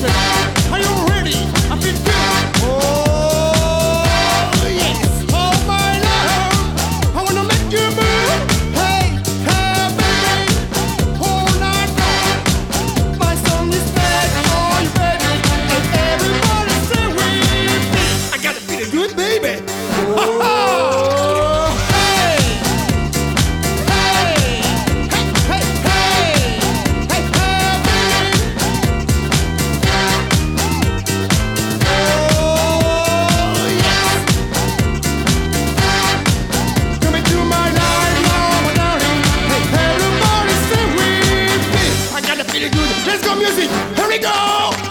Are you ready? I feel good. Oh, yes. Oh, my love. I wanna make you move. Hey, hey, baby. All night long. My song is back for you, baby. And everybody sing with me. I gotta feel good, baby. Oh, hey. Hey. Hey, hey, hey. Hey, hey, baby. Oh, yes. Come into my life now, my darling. Hey, everybody sing with me. I gotta feel good. Let's go, music. Here we go.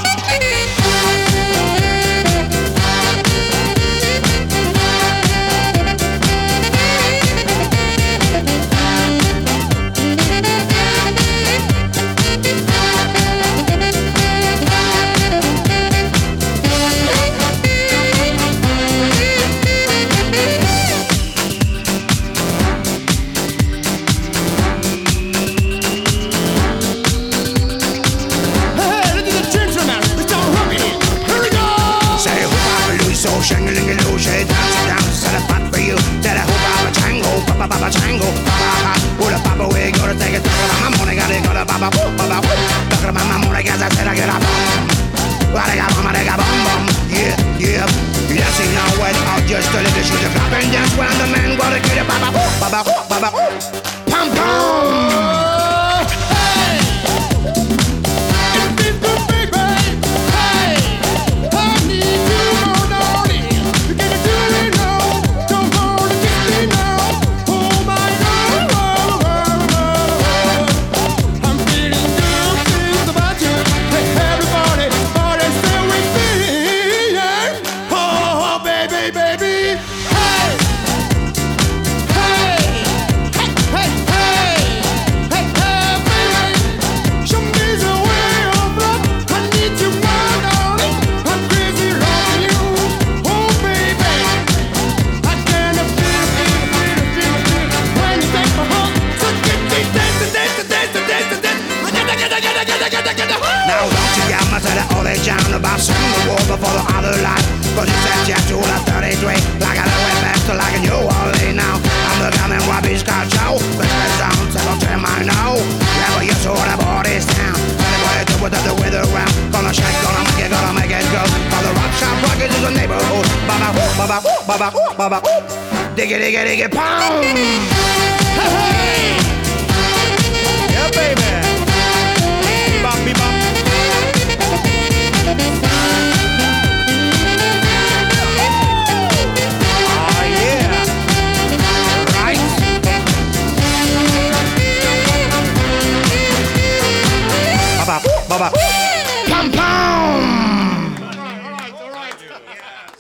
Hey, ladies and gentlemen, let's start rocking it. Here we go. Say hoop I'm a loose, so shang-a-ling-a-loo, say down, set a pot for you. Said I hoop I'm a tango, ba-ba-ba-ba tango, ba-ba-ha. What a papa, we gonna take it, I'm gonna get it, gonna ba-ba-boo, ba-ba-boo. Look at my mama, I guess I said I get a bomb. Well, I got bum, bum, yeah, yeah. Yes, you know what, I'll just tell you the shoes are clapping, dance when the man gonna get it, ba-ba-boo, ba-ba-boo, ba-ba-boo. Pum, pum. Hey, it feels good, baby. Hey, I need you more, darling. You gotta do it now. Don't wanna kiss me now. Oh my God, I'm feeling good, feels about you. Hey, everybody, party, stay with me. Yeah. Oh, baby, baby. Hey, hey, hey, hey, hey, hey, baby. Show me the way of love. I need you, my darling. I'm crazy on you. Oh, baby. I cannot feel when you take my heart. So get dance. Now don't you get much of the old age down about singing the war before the other life. Cause you said yes to the 33, like I went back to like a New Orleans now. I'm the gun and Robbie's got show, but the sound settle to my know. Never you saw the body's down. Anyway, do it the weather round. Gonna shake, gonna make it go. For the rock shop rockets is a neighborhood. Baba, baba, baba, baba, diggy, diggy, diggy, pound. Hey, Yeah, baby. Bebop, bebop. Oh yeah. Right. Baba, baba. Pum pum. all right.